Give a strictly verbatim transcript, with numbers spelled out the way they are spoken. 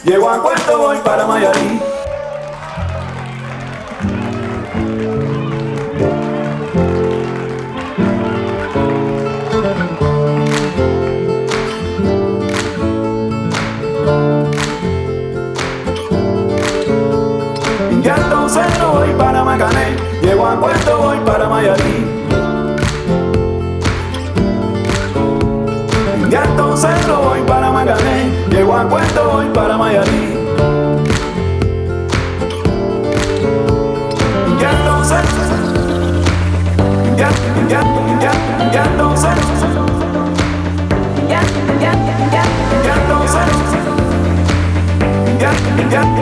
Llego a Puerto, voy para Mayarí. Ya entonces no voy para Macané. Llego a Puerto, voy para Mayarí. Ya entonces no voy para Macané. Llego a Puerto, voy para Mayarí. Ya entonces, ya, ya, ya, ya entonces, Ya, ya, ya, ya entonces, ya, ya,